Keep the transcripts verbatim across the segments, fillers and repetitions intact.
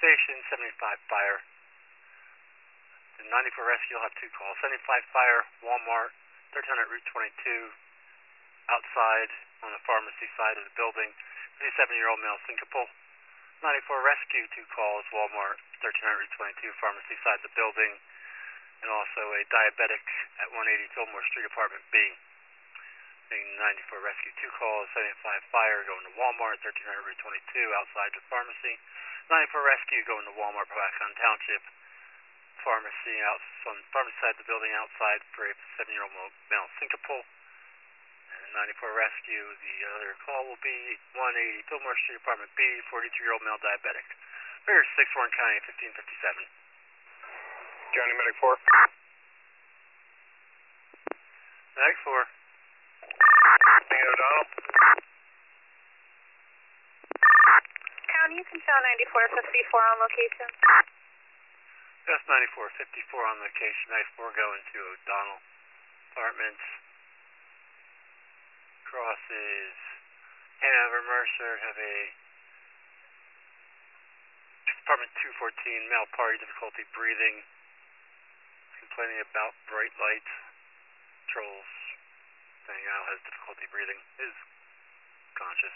Station, seventy-five Fire. The ninety-four Rescue will have two calls. seventy-five Fire, Walmart, thirteen hundred Route twenty-two, outside on the pharmacy side of the building. fifty-seven-year-old male syncopal. ninety-four Rescue, two calls. Walmart, thirteen hundred Route twenty-two, pharmacy side of the building. And also a diabetic at one eighty Fillmore Street, Apartment B. ninety-four Rescue, two calls. seventy-five Fire going to Walmart, thirteen hundred Route twenty-two, outside the pharmacy. ninety-four Rescue going to Walmart, Powhatan Township. Pharmacy out on the pharmacy side of the building, outside for a seven-year-old male syncopal. And ninety-four Rescue, the other call will be one eighty Fillmore Street, Apartment B, forty-three-year-old male diabetic. Figure six Warren County, fifteen fifty-seven. County Medic four. Medic four. Bingo O'Donnell. County, you can show ninety-four fifty-four on location. Yes, ninety-four fifty-four on location. ninety-four going to O'Donnell Apartments. Crosses Hanover Mercer, have a apartment two fourteen, male party, difficulty breathing. Complaining about bright lights. Trolls saying Al has difficulty breathing. Is conscious.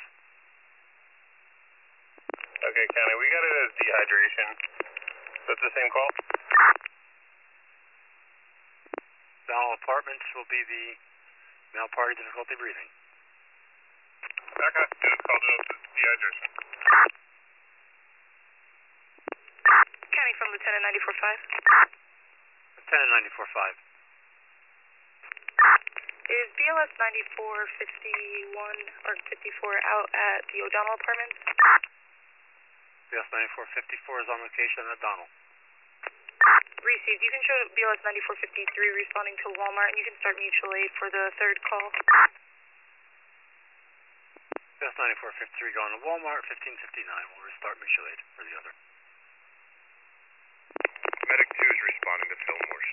Okay, County, we got it as dehydration. That's the same call? Donald Apartments will be the male party, difficulty breathing. Okay, just called it as dehydration. County from Lieutenant ninety-four five. Lieutenant ninety-four five. Is B L S ninety-four fifty-one or fifty-four out at the O'Donnell Apartments? B L S ninety-four fifty-four is on location at O'Donnell. Received. You can show B L S ninety-four fifty-three responding to Walmart, and you can start mutual aid for the third call. B L S ninety-four fifty-three going to Walmart, fifteen fifty-nine. We'll restart mutual aid for the other. Medic two is responding to Fillmore